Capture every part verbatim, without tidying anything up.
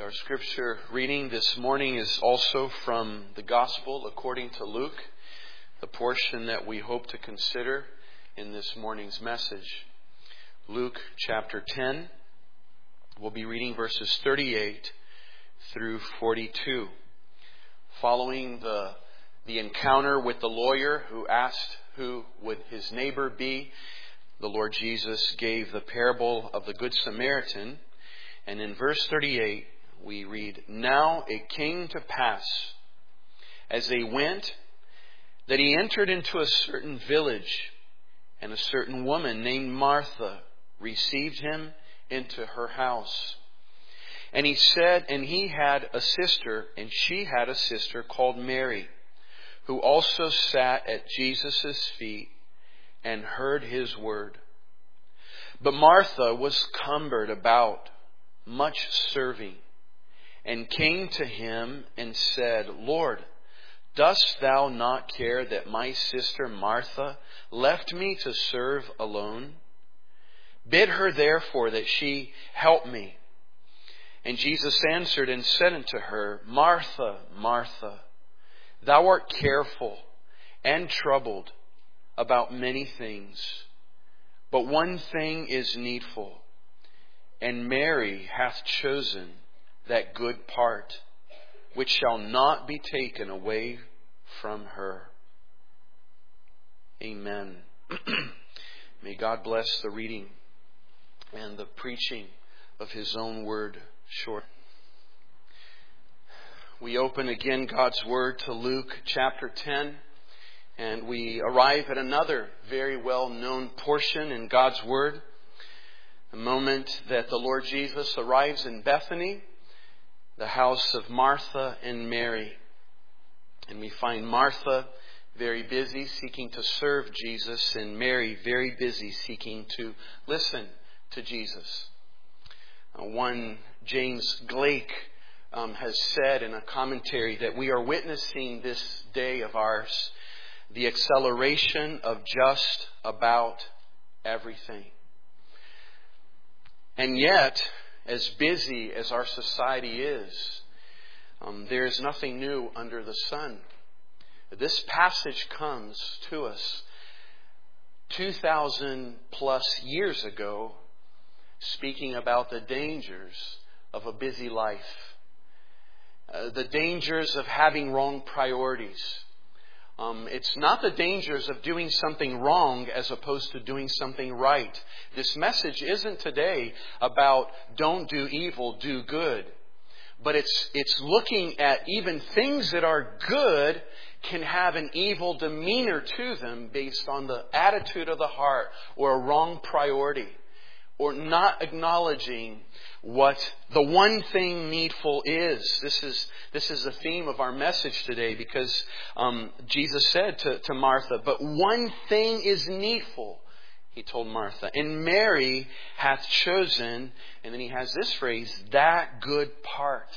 Our scripture reading this morning is also from the Gospel according to Luke, the portion that we hope to consider in this morning's message. Luke chapter ten, we'll be reading verses thirty-eight through forty-two. Following the, the encounter with the lawyer who asked who would his neighbor be, the Lord Jesus gave the parable of the Good Samaritan. And in verse thirty-eight, we read, "Now it came to pass, as they went, that he entered into a certain village, and a certain woman named Martha received him into her house. And he said, and he had a sister, and she had a sister called Mary, who also sat at Jesus' feet and heard his word. But Martha was cumbered about, much serving, and came to him and said, Lord, dost thou not care that my sister Martha left me to serve alone? Bid her therefore that she help me. And Jesus answered and said unto her, Martha, Martha, thou art careful and troubled about many things, but one thing is needful, and Mary hath chosen that good part, which shall not be taken away from her." Amen. May God bless the reading and the preaching of His own word short. We open again God's word to Luke chapter ten, and we arrive at another very well-known portion in God's word. The moment that the Lord Jesus arrives in Bethany, the house of Martha and Mary. And we find Martha very busy seeking to serve Jesus, and Mary very busy seeking to listen to Jesus. Uh, one James Glake um, has said in a commentary that we are witnessing this day of ours the acceleration of just about everything. And yet, as busy as our society is, um, there is nothing new under the sun. This passage comes to us two thousand plus years ago, speaking about the dangers of a busy life, uh, the dangers of having wrong priorities. Um, it's not the dangers of doing something wrong as opposed to doing something right. This message isn't today about don't do evil, do good. But it's it's looking at even things that are good can have an evil demeanor to them based on the attitude of the heart or a wrong priority, or not acknowledging what the one thing needful is. This is this is the theme of our message today, because um, Jesus said to, to Martha, but one thing is needful, He told Martha, and Mary hath chosen, and then He has this phrase, that good part.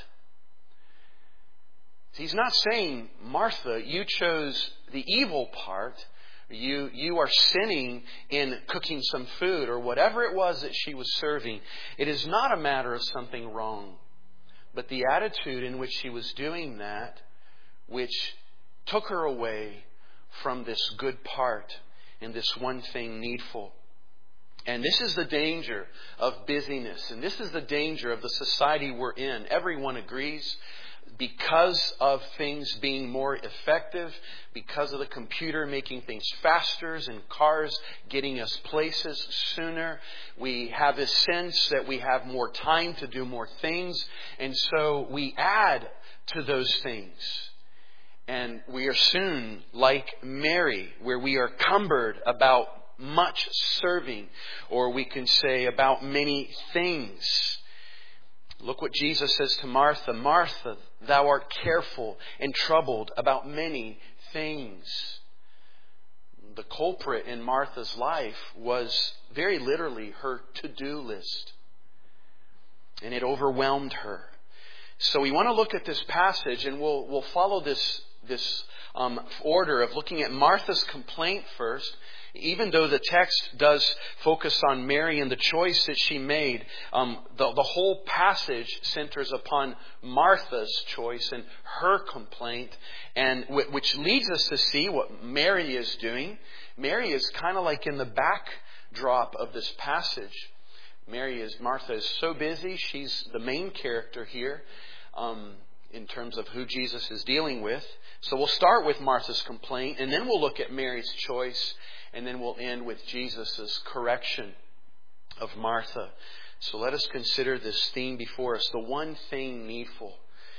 He's not saying, Martha, you chose the evil part. You you are sinning in cooking some food or whatever it was that she was serving. It is not a matter of something wrong, but the attitude in which she was doing that, which took her away from this good part and this one thing needful. And this is the danger of busyness, and this is the danger of the society we're in. Everyone agrees. Because of things being more effective, because of the computer making things faster and cars getting us places sooner, we have this sense that we have more time to do more things. And so we add to those things. And we are soon like Mary, where we are cumbered about much serving, or we can say about many things. Look what Jesus says to Martha. Martha, thou art careful and troubled about many things. The culprit in Martha's life was very literally her to-do list. And it overwhelmed her. So we want to look at this passage, and we'll we'll follow this, this um, order of looking at Martha's complaint first, Even though the text does focus on Mary and the choice that she made, um, the, the whole passage centers upon Martha's choice and her complaint, and w- which leads us to see what Mary is doing. Mary is kind of like in the backdrop of this passage. Mary is, Martha is so busy. She's the main character here um, in terms of who Jesus is dealing with. So we'll start with Martha's complaint, and then we'll look at Mary's choice, and then we'll end with Jesus' correction of Martha. So let us consider this theme before us, the one thing needful,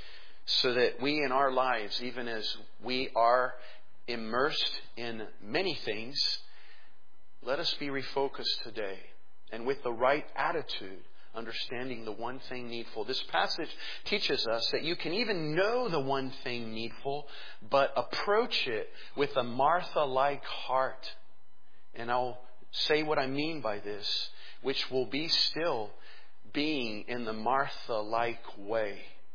so that we in our lives, even as we are immersed in many things, let us be refocused today, and with the right attitude, understanding the one thing needful. This passage teaches us that you can even know the one thing needful, but approach it with a Martha-like heart. And I'll say what I mean by this, which will be still being in the Martha-like way,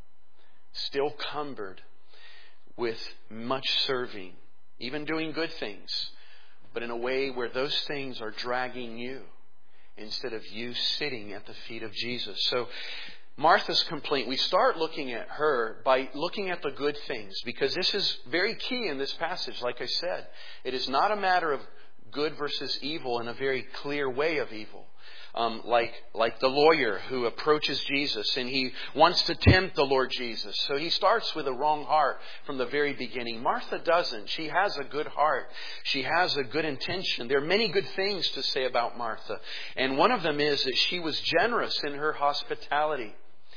still cumbered with much serving, even doing good things, but in a way where those things are dragging you instead of you sitting at the feet of Jesus. So Martha's complaint, we start looking at her by looking at the good things, because this is very key in this passage. Like I said, it is not a matter of good versus evil in a very clear way of evil. Um, like like the lawyer who approaches Jesus and he wants to tempt the Lord Jesus. So he starts with a wrong heart from the very beginning. Martha doesn't. She has a good heart. She has a good intention. There are many good things to say about Martha. And one of them is that she was generous in her hospitality.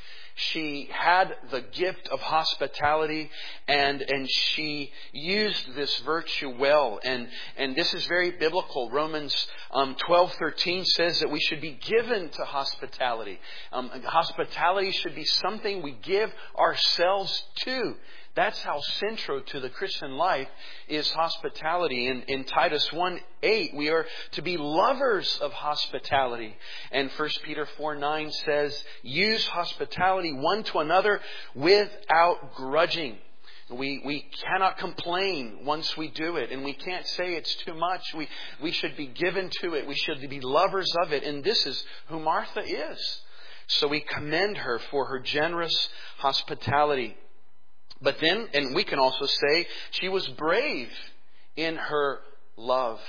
She had the gift of hospitality, and and she used this virtue well. And and this is very biblical. Romans um, twelve thirteen says that we should be given to hospitality. Um, hospitality should be something we give ourselves to. That's how central to the Christian life is hospitality. In, in Titus one eight, we are to be lovers of hospitality. And First Peter four nine says, use hospitality one to another without grudging. We we cannot complain once we do it, and we can't say it's too much. We, we should be given to it. We should be lovers of it. And this is who Martha is. So we commend her for her generous hospitality. But then, and we can also say, she was brave in her love.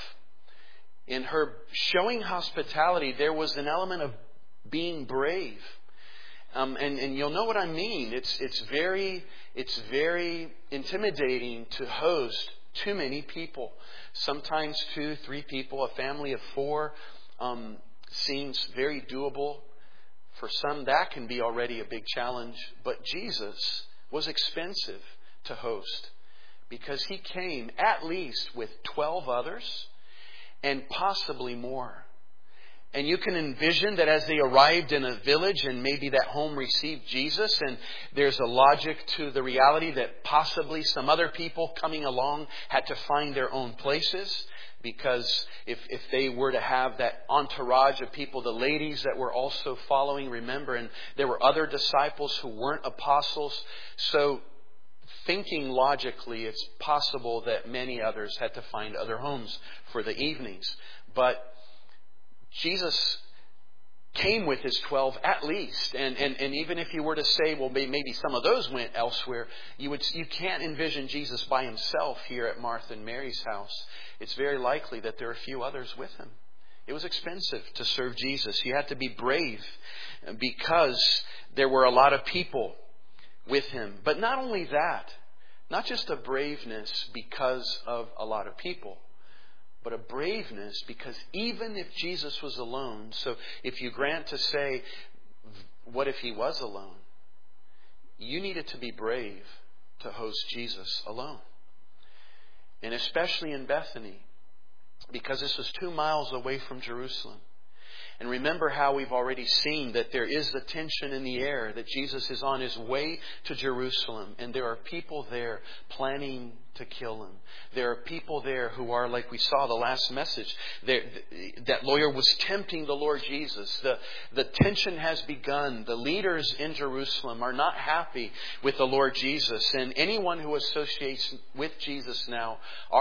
In her showing hospitality, there was an element of being brave. Um, and, and you'll know what I mean. It's it's very it's very intimidating to host too many people. Sometimes two, three people, a family of four, um, seems very doable. For some, that can be already a big challenge. But Jesus was expensive to host, because he came at least with twelve others and possibly more. And you can envision that as they arrived in a village and maybe that home received Jesus, and there's a logic to the reality that possibly some other people coming along had to find their own places. Because if, if they were to have that entourage of people, the ladies that were also following, remember, and there were other disciples who weren't apostles. So thinking logically, it's possible that many others had to find other homes for the evenings. But Jesus came with his twelve at least. And, and, and even if you were to say, well, maybe some of those went elsewhere, you would you can't envision Jesus by himself here at Martha and Mary's house. It's very likely that there are a few others with him. It was expensive to serve Jesus. You had to be brave because there were a lot of people with him. But not only that, not just a braveness because of a lot of people, but a braveness because even if Jesus was alone, so if you grant to say, what if he was alone? You needed to be brave to host Jesus alone. And especially in Bethany, because this was two miles away from Jerusalem. And remember how we've already seen that there is the tension in the air, that Jesus is on his way to Jerusalem, and there are people there planning to kill him. There are people there who are, like we saw the last message, that lawyer was tempting the Lord Jesus. The, the tension has begun. The leaders in Jerusalem are not happy with the Lord Jesus, and anyone who associates with Jesus now are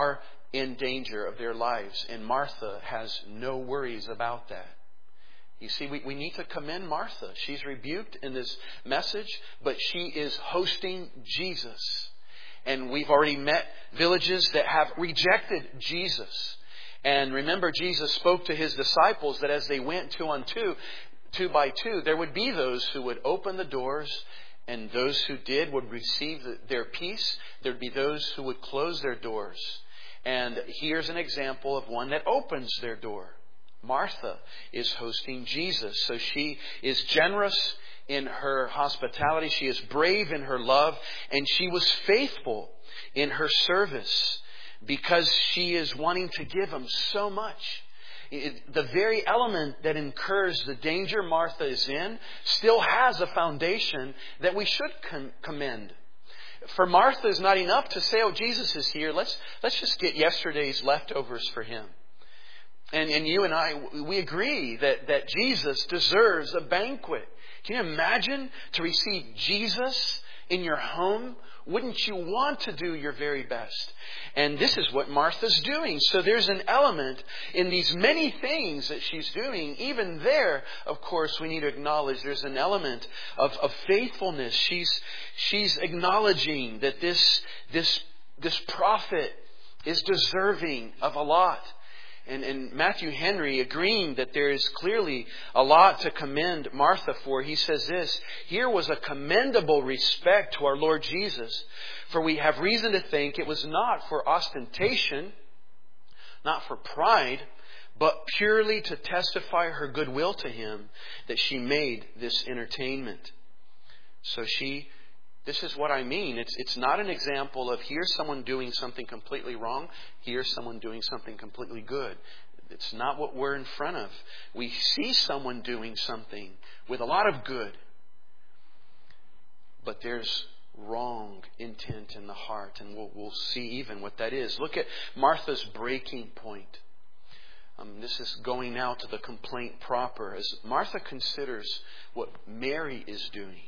in danger of their lives. And Martha has no worries about that. You see, we, we need to commend Martha. She's rebuked in this message, but she is hosting Jesus. And we've already met villages that have rejected Jesus. And remember, Jesus spoke to His disciples that as they went two on two, two by two, there would be those who would open the doors, and those who did would receive their peace. There would be those who would close their doors. And here's an example of one that opens their door. Martha is hosting Jesus. So she is generous in her hospitality. She is brave in her love. And she was faithful in her service because she is wanting to give Him so much. It, the very element that incurs the danger Martha is in still has a foundation that we should com- commend. For Martha, it's not enough to say, oh, Jesus is here. Let's, let's just get yesterday's leftovers for Him. And, and you and I, we agree that, that Jesus deserves a banquet. Can you imagine to receive Jesus in your home? Wouldn't you want to do your very best? And this is what Martha's doing. So there's an element in these many things that she's doing. Even there, of course, we need to acknowledge there's an element of, of faithfulness. She's, she's acknowledging that this, this, this prophet is deserving of a lot. And, and Matthew Henry, agreeing that there is clearly a lot to commend Martha for, he says this: here was a commendable respect to our Lord Jesus, for we have reason to think it was not for ostentation, not for pride, but purely to testify her goodwill to Him that she made this entertainment. So she... This is what I mean. It's it's not an example of here's someone doing something completely wrong, here's someone doing something completely good. It's not what we're in front of. We see someone doing something with a lot of good, but there's wrong intent in the heart, and we'll, we'll see even what that is. Look at Martha's breaking point. Um, this is going now to the complaint proper. As Martha considers what Mary is doing,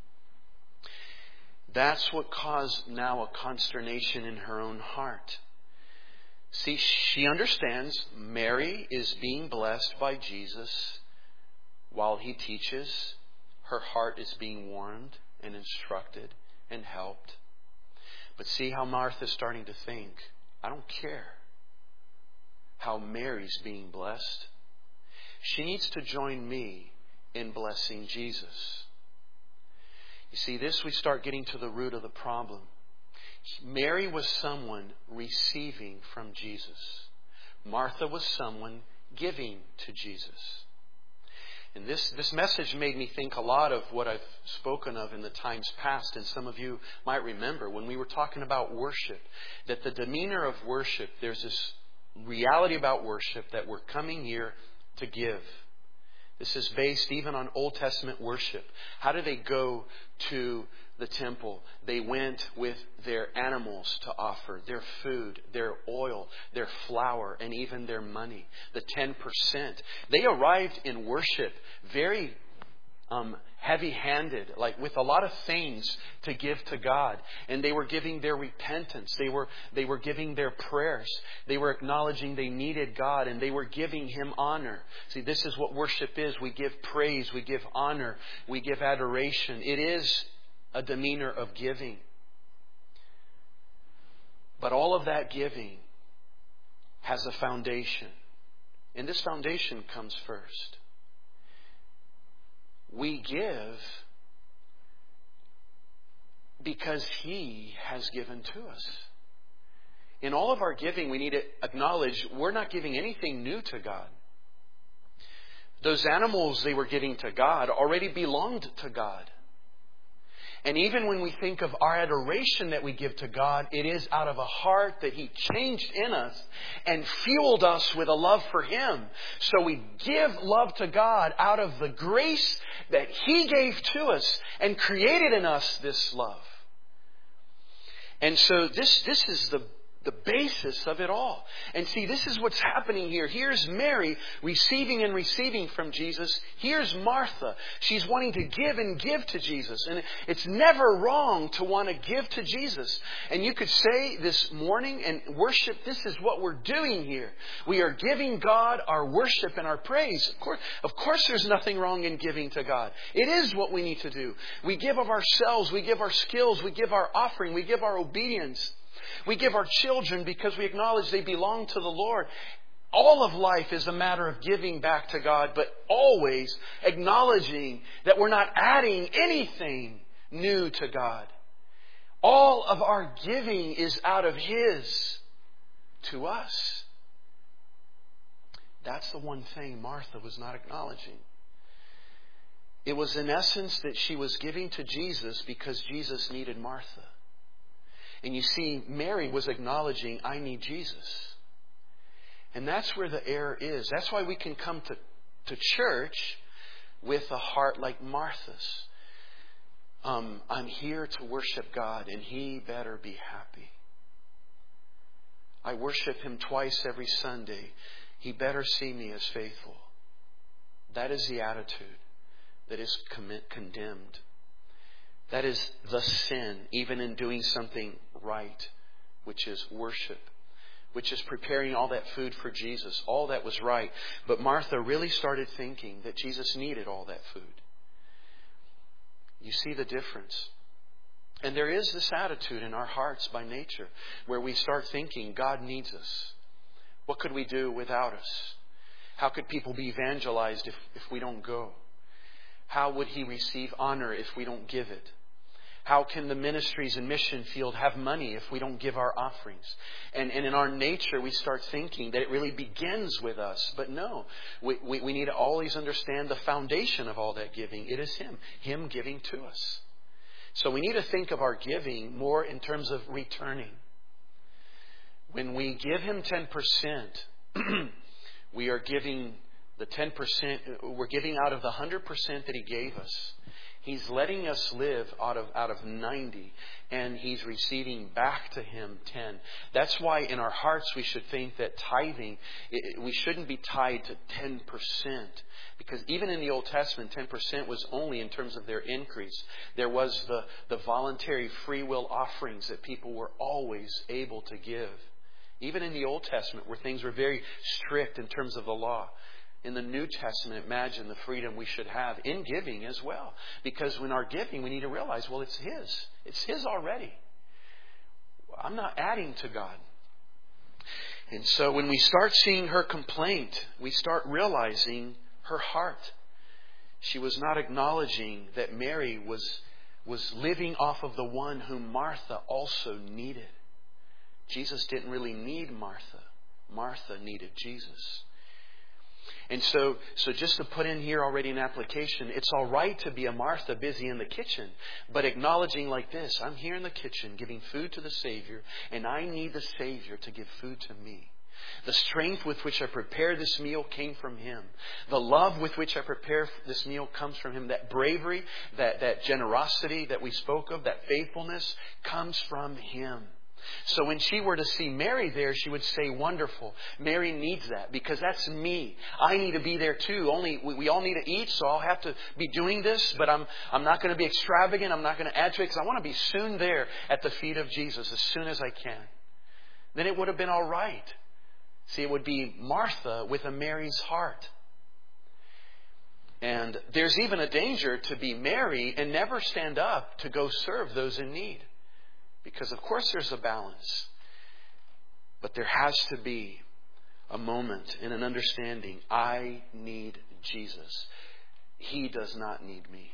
that's what caused now a consternation in her own heart. See, she understands Mary is being blessed by Jesus while He teaches. Her heart is being warmed and instructed and helped. But see how Martha's starting to think, I don't care how Mary's being blessed. She needs to join me in blessing Jesus. You see, this we start getting to the root of the problem. Mary was someone receiving from Jesus. Martha was someone giving to Jesus. And this, this message made me think a lot of what I've spoken of in the times past. And some of you might remember when we were talking about worship, that the demeanor of worship, there's this reality about worship that we're coming here to give. This is based even on Old Testament worship. How did they go to the temple? They went with their animals to offer, their food, their oil, their flour, and even their money, the ten percent. They arrived in worship very um, heavy-handed, like with a lot of things to give to God. And they were giving their repentance. They were, they were giving their prayers. They were acknowledging they needed God, and they were giving Him honor. See, this is what worship is. We give praise. We give honor. We give adoration. It is a demeanor of giving. But all of that giving has a foundation. And this foundation comes first. We give because He has given to us. In all of our giving, we need to acknowledge we're not giving anything new to God. Those animals they were giving to God already belonged to God. And even when we think of our adoration that we give to God, it is out of a heart that He changed in us and fueled us with a love for Him. So we give love to God out of the grace that He gave to us and created in us this love. And so this, this is the the basis of it all. And see, this is what's happening here. Here's Mary receiving and receiving from Jesus. Here's Martha. She's wanting to give and give to Jesus. And it's never wrong to want to give to Jesus. And you could say this morning and worship, this is what we're doing here. We are giving God our worship and our praise. Of course, of course there's nothing wrong in giving to God. It is what we need to do. We give of ourselves. We give our skills. We give our offering. We give our obedience. We give our children because we acknowledge they belong to the Lord. All of life is a matter of giving back to God, but always acknowledging that we're not adding anything new to God. All of our giving is out of His to us. That's the one thing Martha was not acknowledging. It was in essence that she was giving to Jesus because Jesus needed Martha. And you see, Mary was acknowledging, I need Jesus. And that's where the error is. That's why we can come to, to church with a heart like Martha's. Um, I'm here to worship God, and He better be happy. I worship Him twice every Sunday. He better see me as faithful. That is the attitude that is commit, condemned. That is the sin, even in doing something right, which is worship, which is preparing all that food for Jesus. All that was right. But Martha really started thinking that Jesus needed all that food. You see the difference. And there is this attitude in our hearts by nature where we start thinking God needs us. What could we do without us? How could people be evangelized if, if we don't go? How would He receive honor if we don't give it? How can the ministries and mission field have money if we don't give our offerings? And, and in our nature, we start thinking that it really begins with us. But no, we, we, we need to always understand the foundation of all that giving. It is Him, Him giving to us. So we need to think of our giving more in terms of returning. When we give Him ten percent, we are giving the ten percent, we're giving out of the one hundred percent that He gave us. He's letting us live out of out of ninety, and He's receiving back to Him ten. That's why in our hearts we should think that tithing, it, we shouldn't be tied to ten percent. Because even in the Old Testament, ten percent was only in terms of their increase. There was the, the voluntary free will offerings that people were always able to give. Even in the Old Testament, where things were very strict in terms of the law. In the New Testament, imagine the freedom we should have in giving as well. Because when our giving, we need to realize, well, it's His. It's His already. I'm not adding to God. And so when we start seeing her complaint, we start realizing her heart. She was not acknowledging that Mary was, was living off of the one whom Martha also needed. Jesus didn't really need Martha. Martha needed Jesus. And so, so just to put in here already an application, it's all right to be a Martha busy in the kitchen, but acknowledging like this, I'm here in the kitchen giving food to the Savior, and I need the Savior to give food to me. The strength with which I prepare this meal came from Him. The love with which I prepare this meal comes from Him. That bravery, that, that generosity that we spoke of, that faithfulness comes from Him. So when she were to see Mary there, she would say, wonderful. Mary needs that because that's me. I need to be there too. Only we, we all need to eat, so I'll have to be doing this. But I'm I'm not going to be extravagant. I'm not going to add to it because I want to be soon there at the feet of Jesus as soon as I can. Then it would have been all right. See, it would be Martha with a Mary's heart. And there's even a danger to be Mary and never stand up to go serve those in need. Because, of course, there's a balance. But there has to be a moment and an understanding. I need Jesus. He does not need me.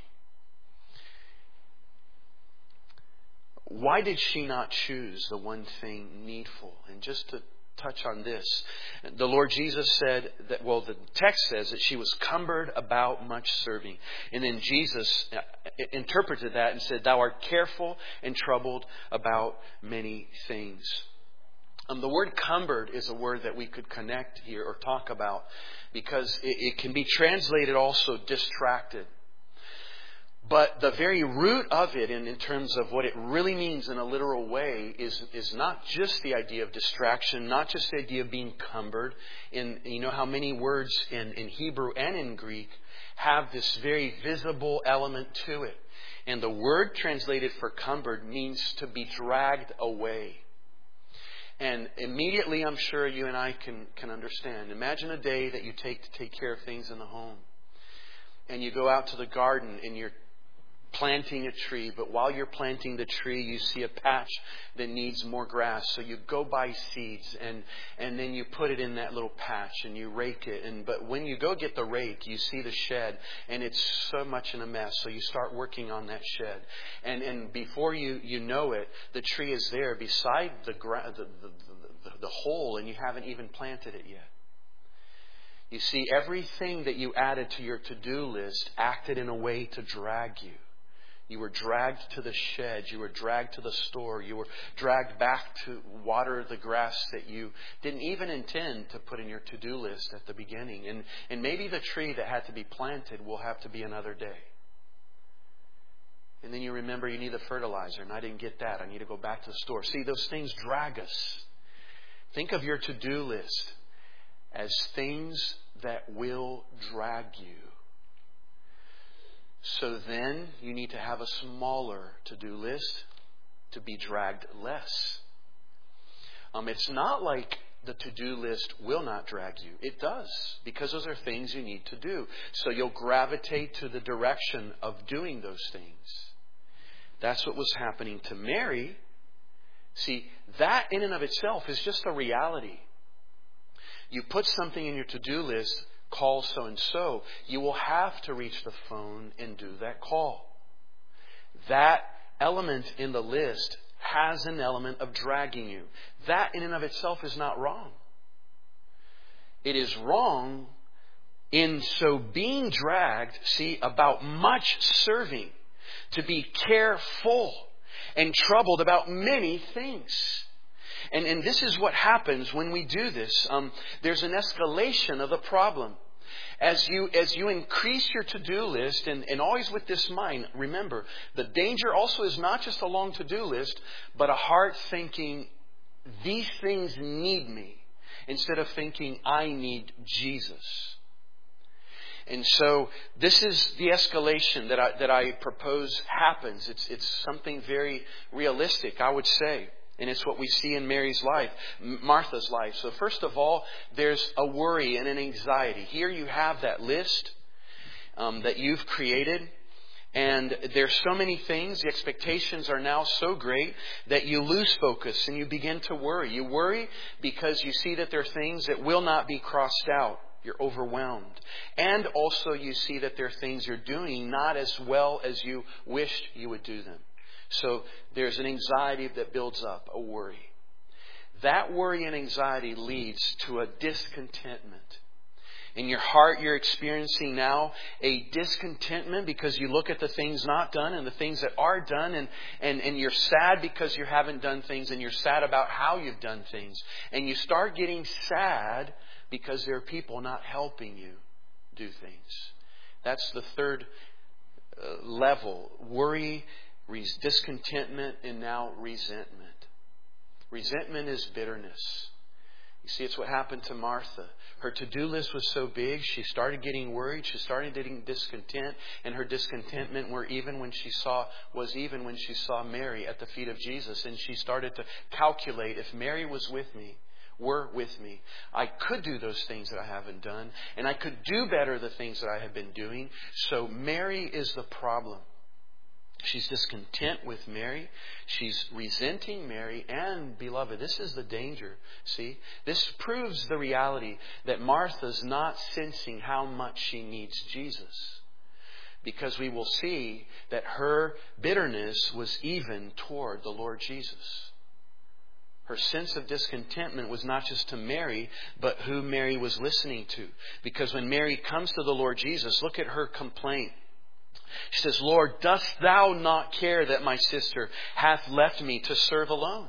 Why did she not choose the one thing needful? And just to touch on this, the Lord Jesus said that, well, the text says that she was cumbered about much serving. And then Jesus interpreted that and said, thou art careful and troubled about many things. Um, the word cumbered is a word that we could connect here or talk about because it, it can be translated also distracted. But the very root of it, in, in terms of what it really means in a literal way, is, is not just the idea of distraction, not just the idea of being cumbered. In, you know how many words in, in Hebrew and in Greek have this very visible element to it. And the word translated for cumbered means to be dragged away. And immediately, I'm sure you and I can, can understand. Imagine a day that you take to take care of things in the home. And you go out to the garden and you're planting a tree, but while you're planting the tree, you see a patch that needs more grass. So you go buy seeds and, and then you put it in that little patch and you rake it. And but when you go get the rake, you see the shed and it's so much in a mess. So you start working on that shed. And and before you, you know it, the tree is there beside the, gra- the, the, the, the hole, and you haven't even planted it yet. You see, everything that you added to your to-do list acted in a way to drag you. You were dragged to the shed. You were dragged to the store. You were dragged back to water the grass that you didn't even intend to put in your to-do list at the beginning. And, and maybe the tree that had to be planted will have to be another day. And then you remember you need the fertilizer, and I didn't get that. I need to go back to the store. See, those things drag us. Think of your to-do list as things that will drag you. So then you need to have a smaller to-do list to be dragged less. Um, it's not like the to-do list will not drag you. It does, because those are things you need to do. So you'll gravitate to the direction of doing those things. That's what was happening to Mary. See, that in and of itself is just a reality. You put something in your to-do list, call so-and-so, you will have to reach the phone and do that call. That element in the list has an element of dragging you. That in and of itself is not wrong. It is wrong in so being dragged, see, about much serving, to be careful and troubled about many things. And, and this is what happens when we do this. Um, there's an escalation of the problem. As you as you increase your to-do list, and, and always with this mind, remember, the danger also is not just a long to-do list, but a heart thinking, these things need me, instead of thinking, I need Jesus. And so this is the escalation that I, that I propose happens. It's, it's something very realistic, I would say. And it's what we see in Mary's life, Martha's life. So first of all, there's a worry and an anxiety. Here you have that list um, that you've created. And there's so many things. The expectations are now so great that you lose focus and you begin to worry. You worry because you see that there are things that will not be crossed out. You're overwhelmed. And also you see that there are things you're doing not as well as you wished you would do them. So there's an anxiety that builds up, a worry. That worry and anxiety leads to a discontentment. In your heart, you're experiencing now a discontentment because you look at the things not done and the things that are done, and, and, and you're sad because you haven't done things, and you're sad about how you've done things. And you start getting sad because there are people not helping you do things. That's the third uh, level. Worry, discontentment, and now resentment. Resentment is bitterness. You see, it's what happened to Martha. Her to-do list was so big, she started getting worried, she started getting discontent, and her discontentment were even when she saw was even when she saw Mary at the feet of Jesus, and she started to calculate, if Mary was with me, were with me, I could do those things that I haven't done, and I could do better the things that I have been doing. So Mary is the problem. She's discontent with Mary. She's resenting Mary. And, beloved, this is the danger. See, this proves the reality that Martha's not sensing how much she needs Jesus. Because we will see that her bitterness was even toward the Lord Jesus. Her sense of discontentment was not just to Mary, but who Mary was listening to. Because when Mary comes to the Lord Jesus, look at her complaint. She says, Lord, dost thou not care that my sister hath left me to serve alone?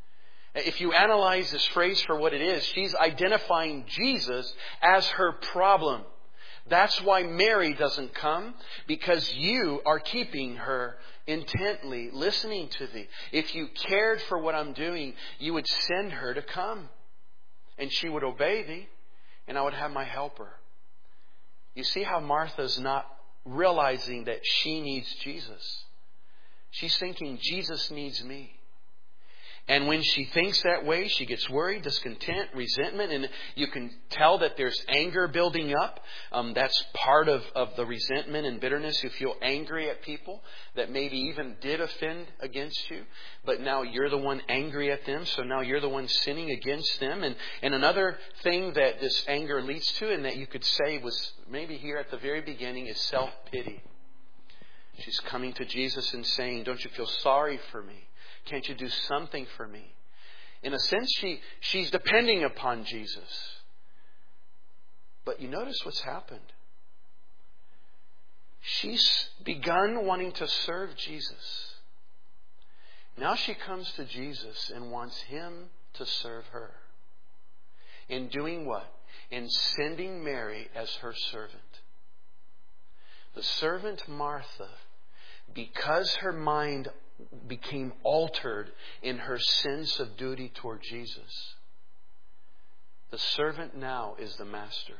If you analyze this phrase for what it is, she's identifying Jesus as her problem. That's why Mary doesn't come, because you are keeping her intently, listening to thee. If you cared for what I'm doing, you would send her to come. And she would obey thee, and I would have my helper. You see how Martha's not realizing that she needs Jesus. She's thinking, Jesus needs me. And when she thinks that way, she gets worried, discontent, resentment, and you can tell that there's anger building up. Um, that's part of, of the resentment and bitterness. You feel angry at people that maybe even did offend against you, but now you're the one angry at them, so now you're the one sinning against them. And, and another thing that this anger leads to, and that you could say was maybe here at the very beginning, is self-pity. She's coming to Jesus and saying, don't you feel sorry for me? Can't you do something for me? In a sense, she, she's depending upon Jesus. But you notice what's happened. She's begun wanting to serve Jesus. Now she comes to Jesus and wants Him to serve her. In doing what? In sending Mary as her servant. The servant Martha, because her mind became altered in her sense of duty toward Jesus, the servant now is the master.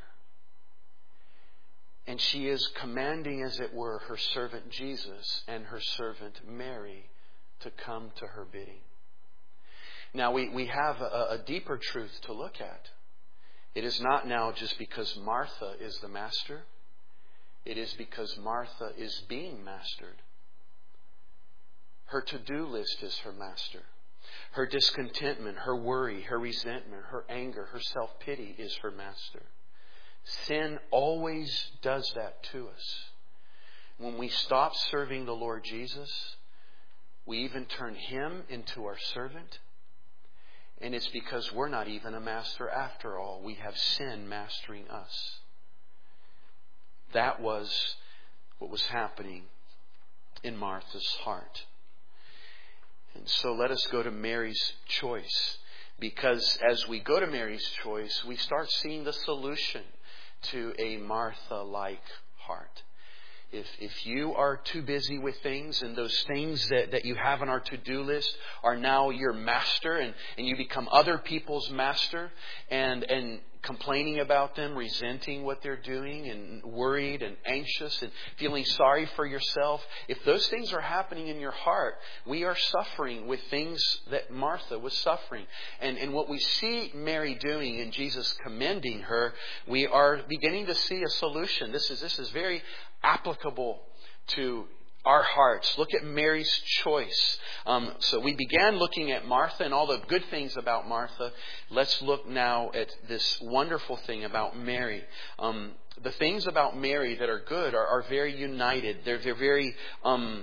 And she is commanding, as it were, her servant Jesus and her servant Mary to come to her bidding. Now we, we have a, a deeper truth to look at. It is not now just because Martha is the master. It is because Martha is being mastered. Her to-do list is her master. Her discontentment, her worry, her resentment, her anger, her self-pity is her master. Sin always does that to us. When we stop serving the Lord Jesus, we even turn Him into our servant. And it's because we're not even a master after all. We have sin mastering us. That was what was happening in Martha's heart. And so let us go to Mary's choice. Because as we go to Mary's choice, we start seeing the solution to a Martha-like heart. If if you are too busy with things, and those things that, that you have on our to-do list are now your master, and, and you become other people's master, and and complaining about them, resenting what they're doing, and worried and anxious and feeling sorry for yourself, if those things are happening in your heart, we are suffering with things that Martha was suffering. And, and what we see Mary doing and Jesus commending her, we are beginning to see a solution. This is this is very applicable to our hearts. Look at Mary's choice. Um, so we began looking at Martha and all the good things about Martha. Let's look now at this wonderful thing about Mary. Um, the things about Mary that are good are, are very united. They're, they're very, um,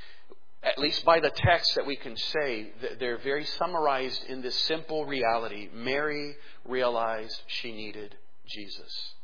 at least by the text that we can say, they're very summarized in this simple reality. Mary realized she needed Jesus.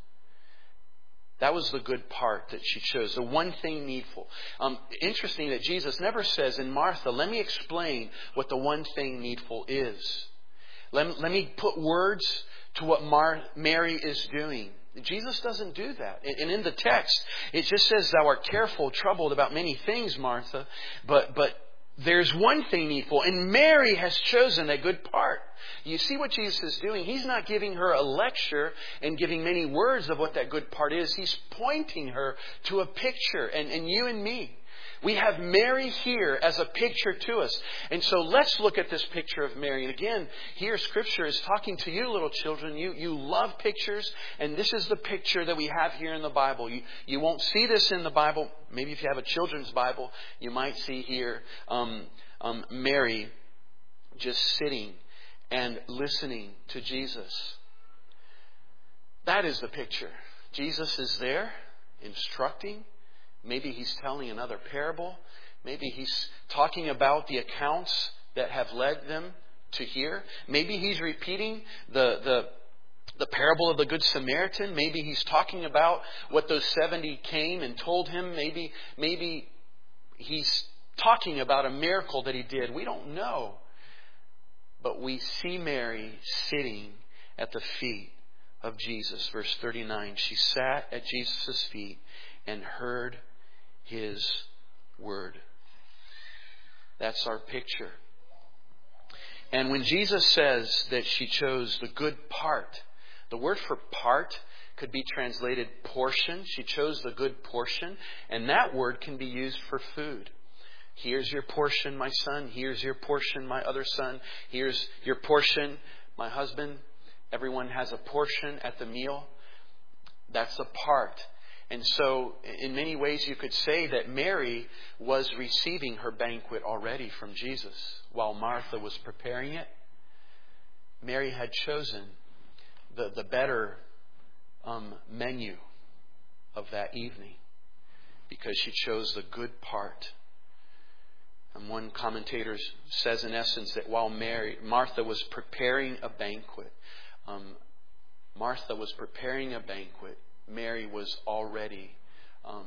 That was the good part that she chose. The one thing needful. Um, interesting that Jesus never says in Martha, let me explain what the one thing needful is. Let, let me put words to what Mar- Mary is doing. Jesus doesn't do that. And in the text, it just says, thou art careful, troubled about many things, Martha. But, but there's one thing needful. And Mary has chosen a good part. You see what Jesus is doing? He's not giving her a lecture and giving many words of what that good part is. He's pointing her to a picture. And, and you and me, we have Mary here as a picture to us. And so let's look at this picture of Mary. And again, here Scripture is talking to you, little children. You, you love pictures. And this is the picture that we have here in the Bible. You, you won't see this in the Bible. Maybe if you have a children's Bible, you might see here um, um, Mary just sitting and listening to Jesus. That is the picture. Jesus is there instructing. Maybe He's telling another parable. Maybe He's talking about the accounts that have led them to here. Maybe He's repeating the, the, the parable of the Good Samaritan. Maybe He's talking about what those seventy came and told Him. Maybe, maybe He's talking about a miracle that He did. We don't know. But we see Mary sitting at the feet of Jesus. Verse thirty-nine, she sat at Jesus' feet and heard His word. That's our picture. And when Jesus says that she chose the good part, the word for part could be translated portion. She chose the good portion. And that word can be used for food. Here's your portion, my son. Here's your portion, my other son. Here's your portion, my husband. Everyone has a portion at the meal. That's a part. And so, in many ways, you could say that Mary was receiving her banquet already from Jesus while Martha was preparing it. Mary had chosen the, the better um, menu of that evening because she chose the good part. And one commentator says, in essence, that while Mary, Martha was preparing a banquet, um, Martha was preparing a banquet, Mary was already um,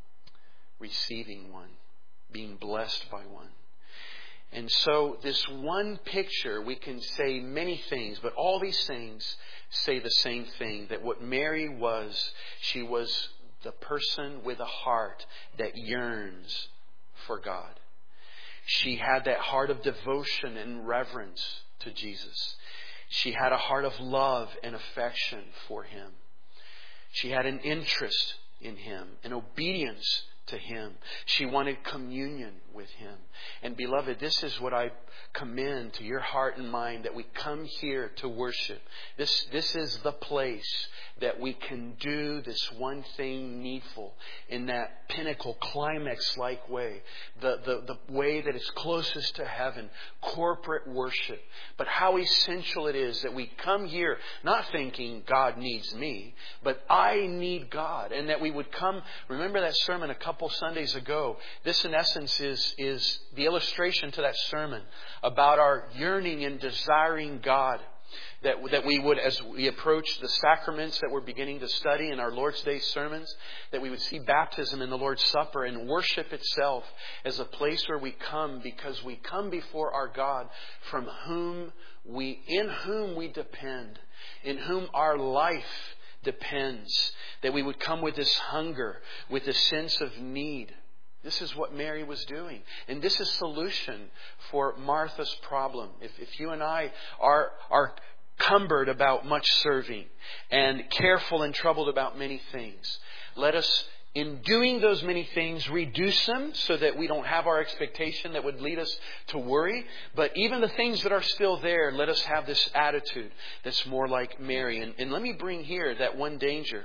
receiving one, being blessed by one. And so this one picture, we can say many things, but all these things say the same thing, that what Mary was, she was the person with a heart that yearns for God. She had that heart of devotion and reverence to Jesus. She had a heart of love and affection for Him. She had an interest in Him, an obedience to Him. She wanted communion with Him. And beloved, this is what I commend to your heart and mind, that we come here to worship. This, this is the place that we can do this one thing needful in that pinnacle, climax-like way. The, the, the way that is closest to heaven, corporate worship. But how essential it is that we come here not thinking God needs me, but I need God. And that we would come, remember that sermon a couple Sundays ago. This in essence is, is the illustration to that sermon about our yearning and desiring God. That, that we would, as we approach the sacraments that we're beginning to study in our Lord's Day sermons, that we would see baptism in the Lord's Supper and worship itself as a place where we come because we come before our God from whom we, in whom we depend, in whom our life depends. That we would come with this hunger, with this sense of need. This is what Mary was doing. And this is solution for Martha's problem. If, if you and I are, are cumbered about much serving and careful and troubled about many things, let us, in doing those many things, reduce them so that we don't have our expectation that would lead us to worry. But even the things that are still there, let us have this attitude that's more like Mary. And, and let me bring here that one danger.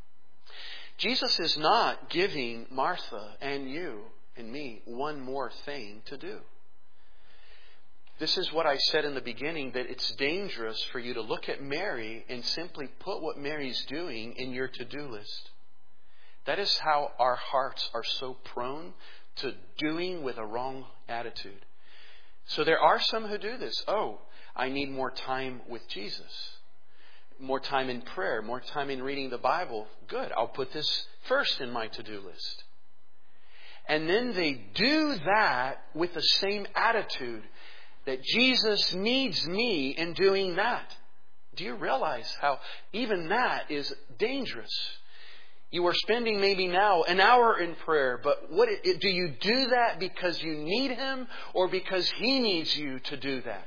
Jesus is not giving Martha and you and me one more thing to do. This is what I said in the beginning, that it's dangerous for you to look at Mary and simply put what Mary's doing in your to-do list. That is how our hearts are so prone to doing with a wrong attitude. So there are some who do this. Oh, I need more time with Jesus. More time in prayer, more time in reading the Bible. Good, I'll put this first in my to-do list. And then they do that with the same attitude that Jesus needs me in doing that. Do you realize how even that is dangerous? You are spending maybe now an hour in prayer, but what do you do that because you need Him or because He needs you to do that?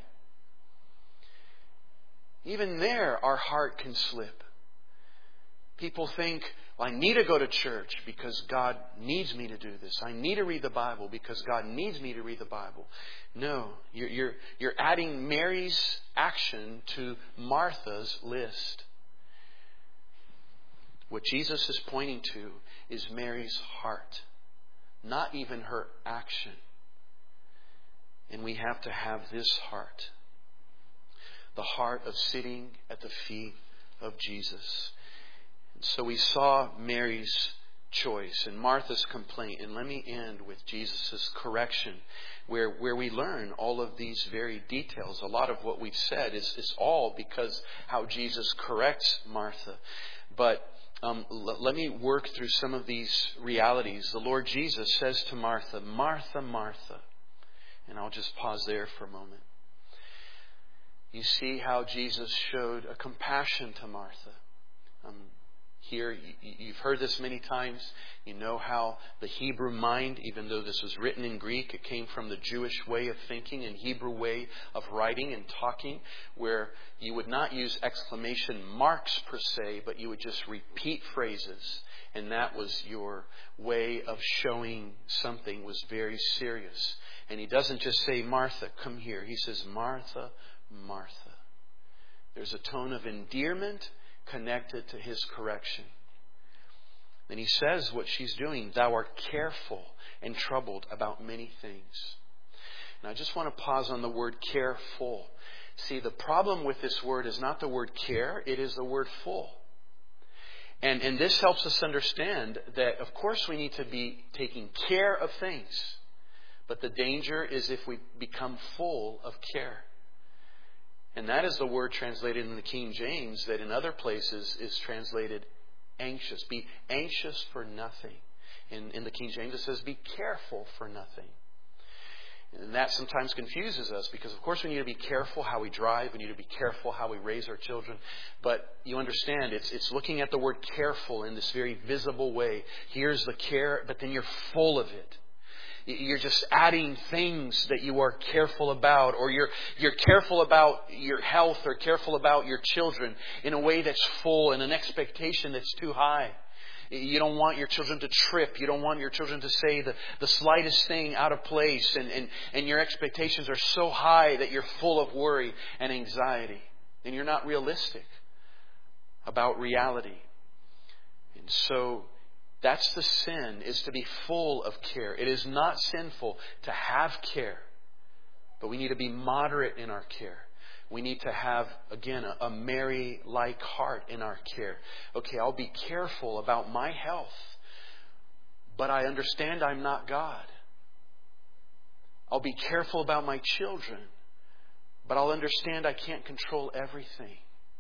Even there, our heart can slip. People think, well, I need to go to church because God needs me to do this. I need to read the Bible because God needs me to read the Bible. No, you're, you're, you're adding Mary's action to Martha's list. What Jesus is pointing to is Mary's heart, not even her action. And we have to have this heart. The heart of sitting at the feet of Jesus. And so we saw Mary's choice and Martha's complaint. And let me end with Jesus' correction, where, where we learn all of these very details. A lot of what we've said is, is all because how Jesus corrects Martha. But um, l- let me work through some of these realities. The Lord Jesus says to Martha, Martha, Martha. And I'll just pause there for a moment. You see how Jesus showed a compassion to Martha. Um, here, you've heard this many times. You know how the Hebrew mind, even though this was written in Greek, it came from the Jewish way of thinking and Hebrew way of writing and talking, where you would not use exclamation marks per se, but you would just repeat phrases. And that was your way of showing something was very serious. And he doesn't just say, Martha, come here. He says, Martha, Martha. There's a tone of endearment connected to his correction. Then he says what she's doing, thou art careful and troubled about many things. And I just want to pause on the word careful. See, the problem with this word is not the word care, it is the word full. And, and this helps us understand that, of course, we need to be taking care of things. But the danger is if we become full of care. And that is the word translated in the King James that in other places is translated anxious. Be anxious for nothing. In, in the King James it says be careful for nothing. And that sometimes confuses us because, of course, we need to be careful how we drive. We need to be careful how we raise our children. But you understand, it's, it's looking at the word careful in this very visible way. Here's the care, but then you're full of it. You're just adding things that you are careful about, or you're you're careful about your health or careful about your children in a way that's full and an expectation that's too high. You don't want your children to trip. You don't want your children to say the, the slightest thing out of place. And, and, and your expectations are so high that you're full of worry and anxiety. And you're not realistic about reality. And so that's the sin, is to be full of care. It is not sinful to have care. But we need to be moderate in our care. We need to have, again, a, a Mary-like heart in our care. Okay, I'll be careful about my health. But I understand I'm not God. I'll be careful about my children. But I'll understand I can't control everything.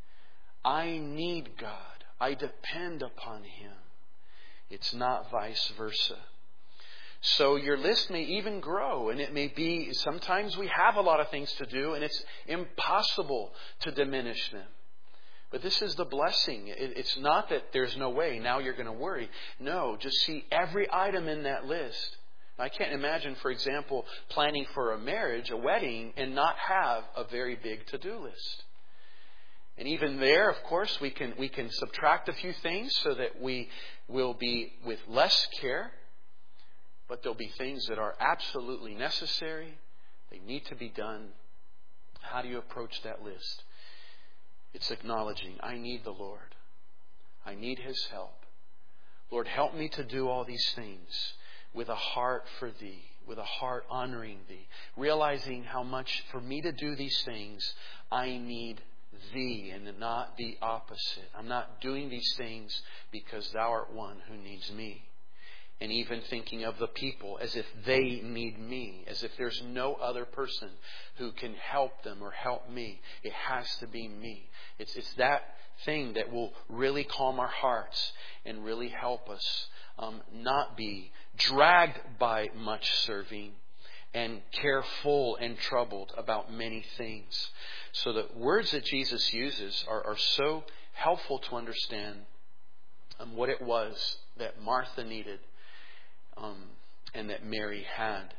I need God. I depend upon Him. It's not vice versa. So your list may even grow, and it may be, sometimes we have a lot of things to do, and it's impossible to diminish them. But this is the blessing. It's not that there's no way, now you're going to worry. No, just see every item in that list. I can't imagine, for example, planning for a marriage, a wedding, and not have a very big to-do list. And even there, of course, we can we can subtract a few things so that we will be with less care. But there'll be things that are absolutely necessary. They need to be done. How do you approach that list? It's acknowledging, I need the Lord. I need His help. Lord, help me to do all these things with a heart for Thee, with a heart honoring Thee, realizing how much for me to do these things, I need Thee and not the opposite. I'm not doing these things because Thou art one who needs me. And even thinking of the people as if they need me, as if there's no other person who can help them or help me. It has to be me. It's, it's that thing that will really calm our hearts and really help us um, not be dragged by much serving and careful and troubled about many things. So the words that Jesus uses are, are so helpful to understand um, what it was that Martha needed um, and that Mary had.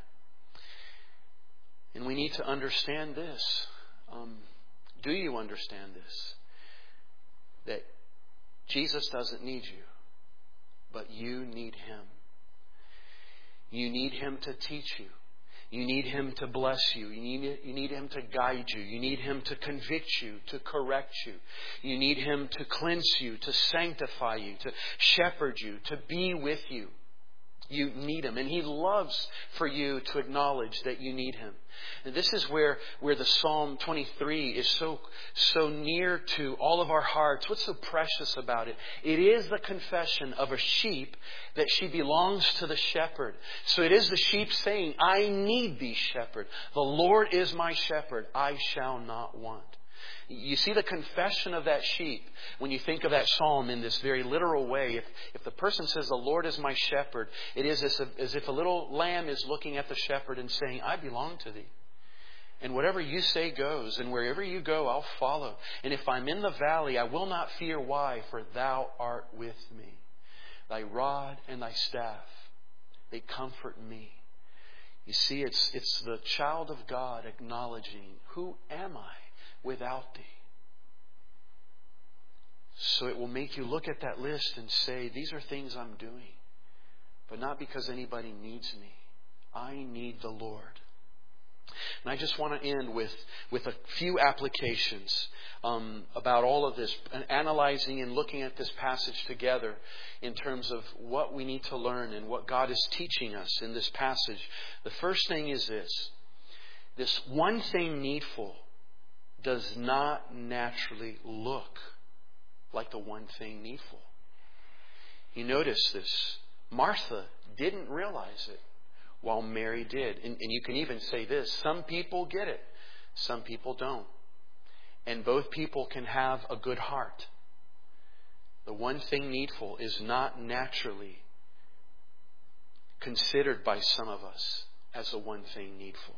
And we need to understand this. Um, do you understand this? That Jesus doesn't need you, but you need Him. You need Him to teach you. You need Him to bless you. You need, you need Him to guide you. You need Him to convict you, to correct you. You need Him to cleanse you, to sanctify you, to shepherd you, to be with you. You need Him. And He loves for you to acknowledge that you need Him. And this is where, where the Psalm twenty-three is so, so near to all of our hearts. What's so precious about it? It is the confession of a sheep that she belongs to the shepherd. So it is the sheep saying, I need Thee, shepherd. The Lord is my shepherd. I shall not want. You see the confession of that sheep when you think of that psalm in this very literal way. If, if the person says, the Lord is my shepherd, it is as if, as if a little lamb is looking at the shepherd and saying, I belong to Thee. And whatever you say goes, and wherever you go, I'll follow. And if I'm in the valley, I will not fear. Why? For thou art with me. Thy rod and thy staff, they comfort me. You see, it's, it's the child of God acknowledging, who am I without thee? So it will make you look at that list and say, these are things I'm doing. But not because anybody needs me. I need the Lord. And I just want to end with, with a few applications um, about all of this, and analyzing and looking at this passage together in terms of what we need to learn and what God is teaching us in this passage. The first thing is this. This one thing needful does not naturally look like the one thing needful. You notice this. Martha didn't realize it, while Mary did. And, and you can even say this. Some people get it. Some people don't. And both people can have a good heart. The one thing needful is not naturally considered by some of us as the one thing needful.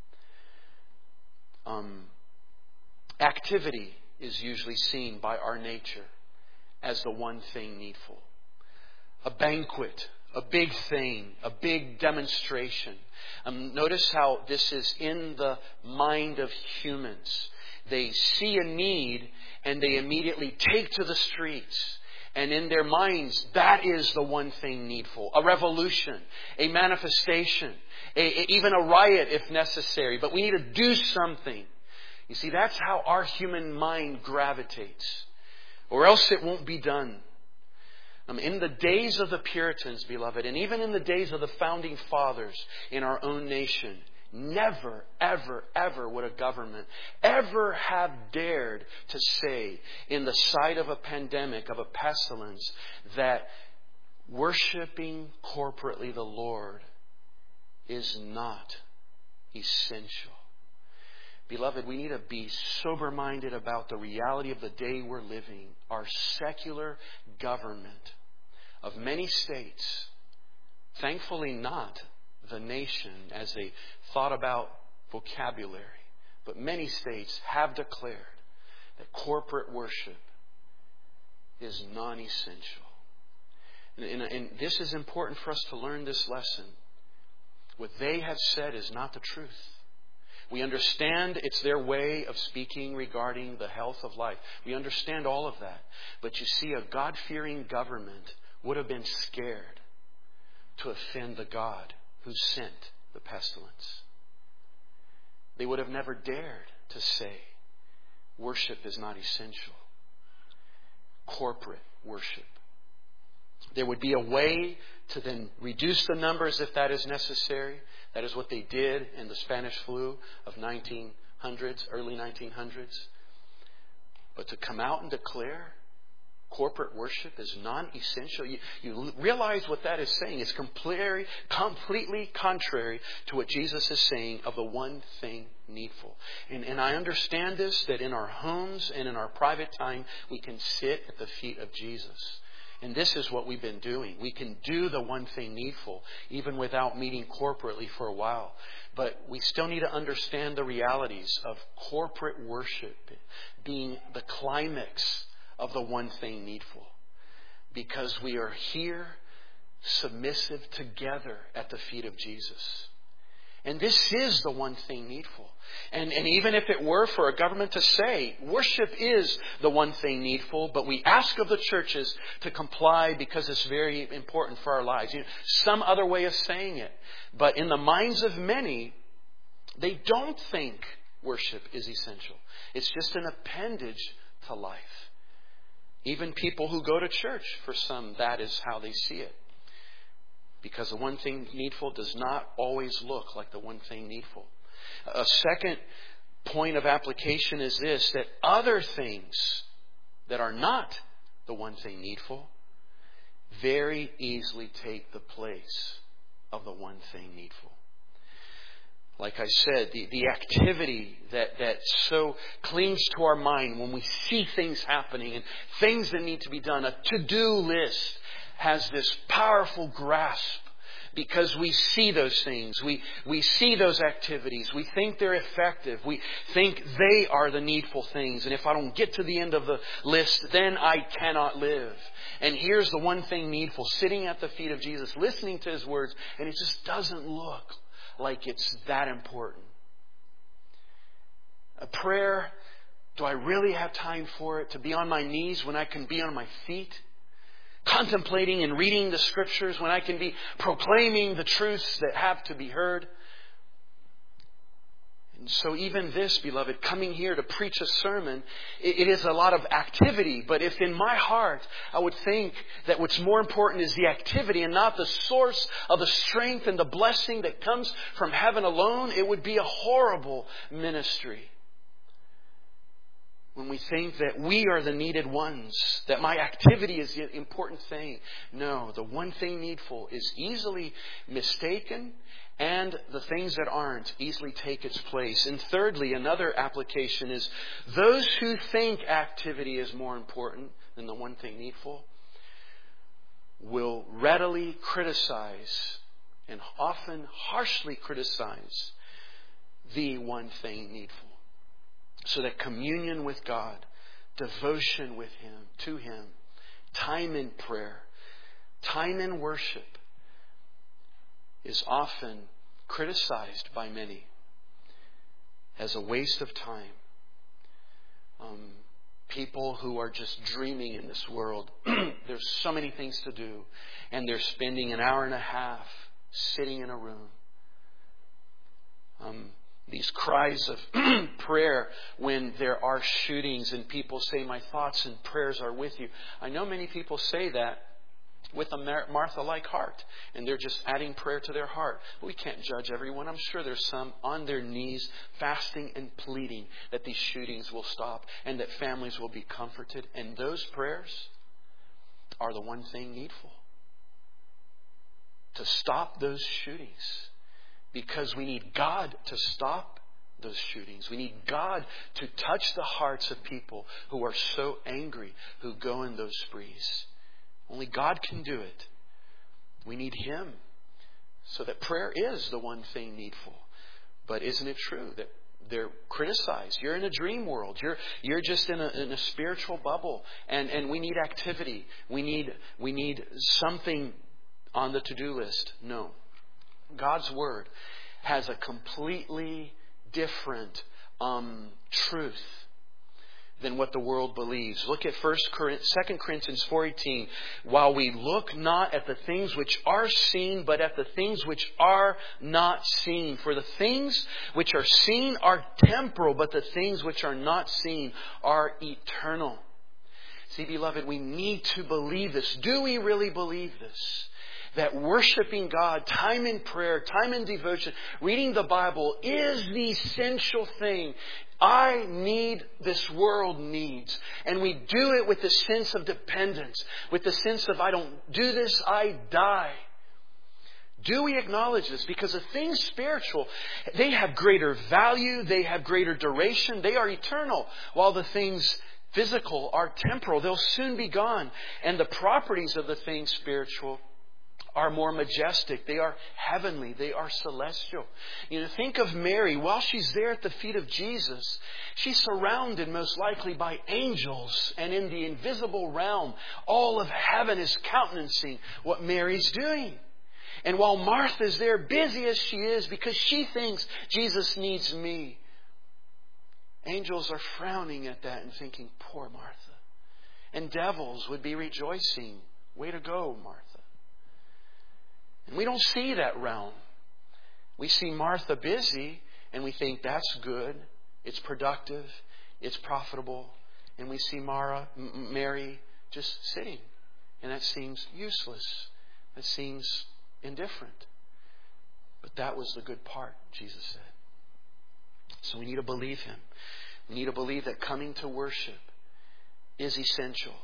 Um, activity is usually seen by our nature as the one thing needful. A banquet, a big thing, a big demonstration. Um, notice how this is in the mind of humans. They see a need and they immediately take to the streets. And in their minds, that is the one thing needful. A revolution, a manifestation, a, a, even a riot if necessary. But we need to do something. You see, that's how our human mind gravitates. Or else it won't be done. Um, in the days of the Puritans, beloved, and even in the days of the founding fathers in our own nation, never, ever, ever would a government ever have dared to say in the sight of a pandemic, of a pestilence, that worshiping corporately the Lord is not essential. Beloved, we need to be sober-minded about the reality of the day we're living. Our secular government of many states, thankfully not the nation as they thought about vocabulary, but many states have declared that corporate worship is non-essential. And, and, and this is important for us to learn this lesson. What they have said is not the truth. We understand it's their way of speaking regarding the health of life. We understand all of that. But you see, a God-fearing government would have been scared to offend the God who sent the pestilence. They would have never dared to say worship is not essential. Corporate worship. There would be a way to then reduce the numbers if that is necessary. That is what they did in the Spanish flu of nineteen hundreds, early nineteen hundreds. But to come out and declare corporate worship is non-essential, you, you realize what that is saying. It's completely, completely contrary to what Jesus is saying of the one thing needful. And, and I understand this, that in our homes and in our private time, we can sit at the feet of Jesus. And this is what we've been doing. We can do the one thing needful, even without meeting corporately for a while. But we still need to understand the realities of corporate worship being the climax of the one thing needful. Because we are here submissive together at the feet of Jesus. And this is the one thing needful. And, and even if it were for a government to say, worship is the one thing needful, but we ask of the churches to comply because it's very important for our lives. You know, some other way of saying it. But in the minds of many, they don't think worship is essential. It's just an appendage to life. Even people who go to church, for some, that is how they see it. Because the one thing needful does not always look like the one thing needful. A second point of application is this, that other things that are not the one thing needful very easily take the place of the one thing needful. Like I said, the, the activity that, that so clings to our mind when we see things happening and things that need to be done, a to-do list, has this powerful grasp because we see those things. We, we see those activities. We think they're effective. We think they are the needful things. And if I don't get to the end of the list, then I cannot live. And here's the one thing needful, sitting at the feet of Jesus, listening to His words, and it just doesn't look like it's that important. A prayer, do I really have time for it? To be on my knees when I can be on my feet? Contemplating and reading the Scriptures when I can be proclaiming the truths that have to be heard? And so even this, beloved, coming here to preach a sermon, it is a lot of activity. But if in my heart I would think that what's more important is the activity and not the source of the strength and the blessing that comes from heaven alone, it would be a horrible ministry. When we think that we are the needed ones, that my activity is the important thing. No, the one thing needful is easily mistaken, and the things that aren't easily take its place. And thirdly, another application is those who think activity is more important than the one thing needful will readily criticize, and often harshly criticize, the one thing needful. So that communion with God, devotion with Him, to Him, time in prayer, time in worship is often criticized by many as a waste of time. Um, people who are just dreaming in this world, there's so many things to do, and they're spending an hour and a half sitting in a room. Um, These cries of prayer when there are shootings and people say, my thoughts and prayers are with you. I know many people say that with a Martha-like heart, and they're just adding prayer to their heart. We can't judge everyone. I'm sure there's some on their knees fasting and pleading that these shootings will stop and that families will be comforted. And those prayers are the one thing needful. To stop those shootings. Because we need God to stop those shootings. We need God to touch the hearts of people who are so angry, who go in those sprees. Only God can do it. We need Him. So that prayer is the one thing needful. But isn't it true that they're criticized? You're in a dream world. You're you're just in a, in a spiritual bubble. And, and we need activity. We need we need something on the to-do list. No. God's Word has a completely different um, truth than what the world believes. Look at Second Corinthians four eighteen. While we look not at the things which are seen, but at the things which are not seen. For the things which are seen are temporal, but the things which are not seen are eternal. See, beloved, we need to believe this. Do we really believe this? That worshiping God, time in prayer, time in devotion, reading the Bible is the essential thing I need, this world needs. And we do it with the sense of dependence, with the sense of I don't do this, I die. Do we acknowledge this? Because the things spiritual, they have greater value, they have greater duration, they are eternal, while the things physical are temporal. They'll soon be gone. And the properties of the things spiritual are more majestic. They are heavenly. They are celestial. You know, think of Mary. While she's there at the feet of Jesus, she's surrounded most likely by angels. And in the invisible realm, all of heaven is countenancing what Mary's doing. And while Martha's there, busy as she is, because she thinks Jesus needs me, angels are frowning at that and thinking, poor Martha. And devils would be rejoicing. Way to go, Martha. And we don't see that realm. We see Martha busy and we think that's good, it's productive, it's profitable. And we see Mara, M- Mary just sitting. And that seems useless. That seems indifferent. But that was the good part, Jesus said. So we need to believe Him. We need to believe that coming to worship is essential.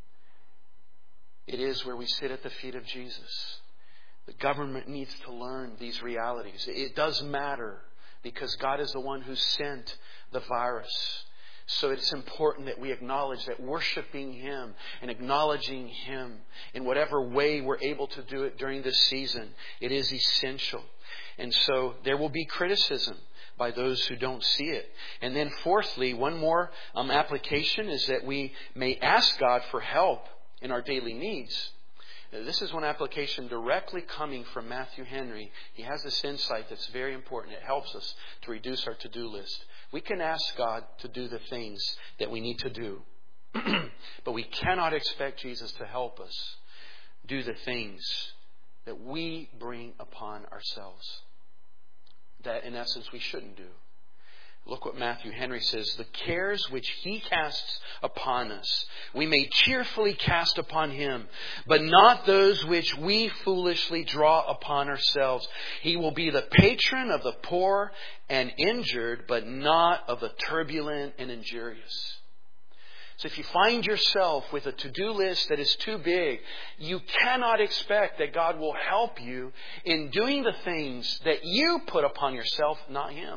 It is where we sit at the feet of Jesus. The government needs to learn these realities. It does matter because God is the one who sent the virus. So it's important that we acknowledge that worshiping Him and acknowledging Him in whatever way we're able to do it during this season, it is essential. And so there will be criticism by those who don't see it. And then fourthly, one more um, application is that we may ask God for help in our daily needs. This is one application directly coming from Matthew Henry. He has this insight that's very important. It helps us to reduce our to-do list. We can ask God to do the things that we need to do. But we cannot expect Jesus to help us do the things that we bring upon ourselves. That, in essence, we shouldn't do. Look what Matthew Henry says. The cares which He casts upon us, we may cheerfully cast upon Him, but not those which we foolishly draw upon ourselves. He will be the patron of the poor and injured, but not of the turbulent and injurious. So if you find yourself with a to-do list that is too big, you cannot expect that God will help you in doing the things that you put upon yourself, not Him.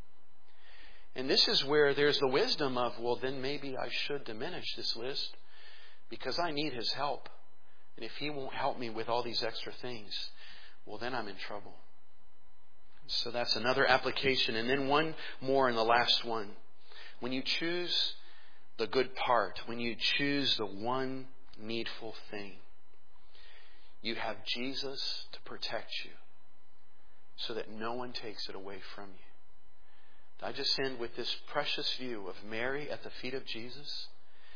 And this is where there's the wisdom of, well, then maybe I should diminish this list because I need His help. And if He won't help me with all these extra things, well, then I'm in trouble. So that's another application. And then one more in the last one. When you choose the good part, when you choose the one needful thing, you have Jesus to protect you so that no one takes it away from you. I just end with this precious view of Mary at the feet of Jesus.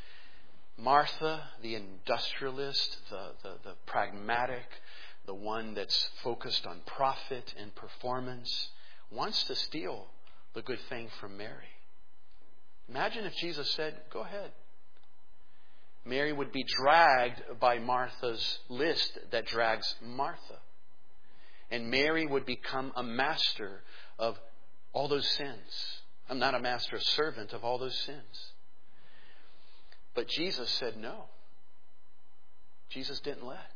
Martha, the industrialist, the, the, the pragmatic, the one that's focused on profit and performance, wants to steal the good thing from Mary. Imagine if Jesus said, go ahead. Mary would be dragged by Martha's list that drags Martha. And Mary would become a master of all those sins. I'm not a master, a servant of all those sins. But Jesus said no. Jesus didn't let.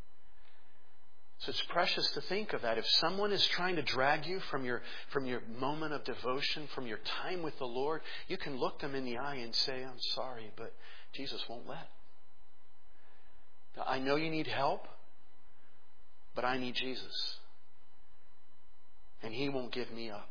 So it's precious to think of that. If someone is trying to drag you from your, from your moment of devotion, from your time with the Lord, you can look them in the eye and say, I'm sorry, but Jesus won't let. I know you need help, but I need Jesus. And He won't give me up.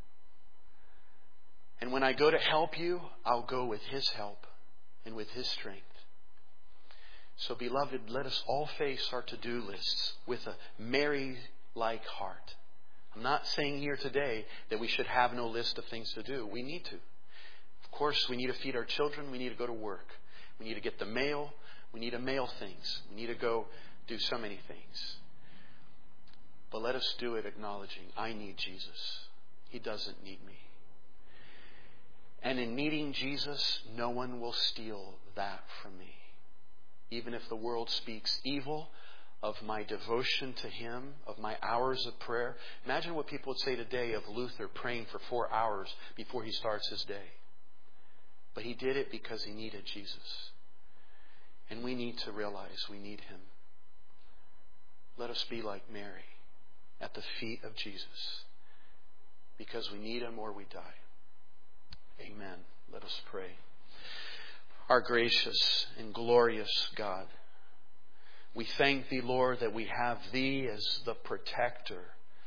And when I go to help you, I'll go with His help and with His strength. So, beloved, let us all face our to-do lists with a Mary-like heart. I'm not saying here today that we should have no list of things to do. We need to. Of course, we need to feed our children. We need to go to work. We need to get the mail. We need to mail things. We need to go do so many things. But let us do it acknowledging, I need Jesus. He doesn't need me. And in needing Jesus, no one will steal that from me. Even if the world speaks evil of my devotion to Him, of my hours of prayer. Imagine what people would say today of Luther praying for four hours before he starts his day. But he did it because he needed Jesus. And we need to realize we need Him. Let us be like Mary at the feet of Jesus. Because we need Him or we die. Amen. Let us pray. Our gracious and glorious God, we thank Thee, Lord, that we have Thee as the protector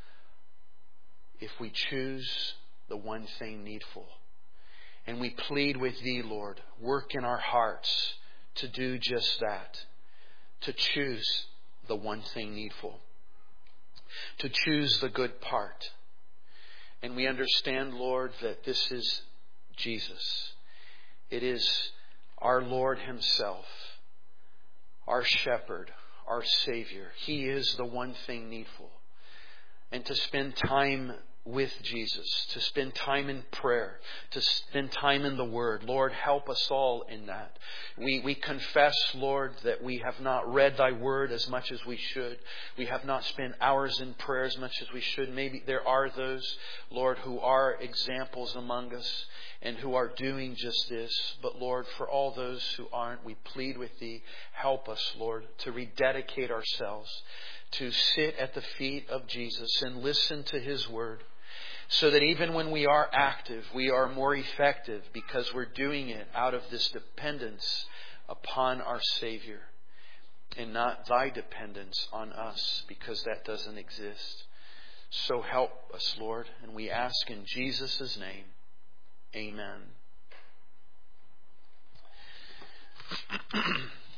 if we choose the one thing needful. And we plead with Thee, Lord, work in our hearts to do just that, to choose the one thing needful, to choose the good part. And we understand, Lord, that this is Jesus. It is our Lord Himself, our shepherd, our Savior. He is the one thing needful. And to spend time with Jesus, to spend time in prayer, to spend time in the Word. Lord, help us all in that. We, we confess, Lord, that we have not read Thy Word as much as we should. We have not spent hours in prayer as much as we should. Maybe there are those, Lord, who are examples among us and who are doing just this. But Lord, for all those who aren't, we plead with Thee, help us, Lord, to rededicate ourselves, to sit at the feet of Jesus and listen to His Word. so that even when we are active, we are more effective because we're doing it out of this dependence upon our Savior and not Thy dependence on us, because that doesn't exist. So help us, Lord, and we ask in Jesus' name. Amen.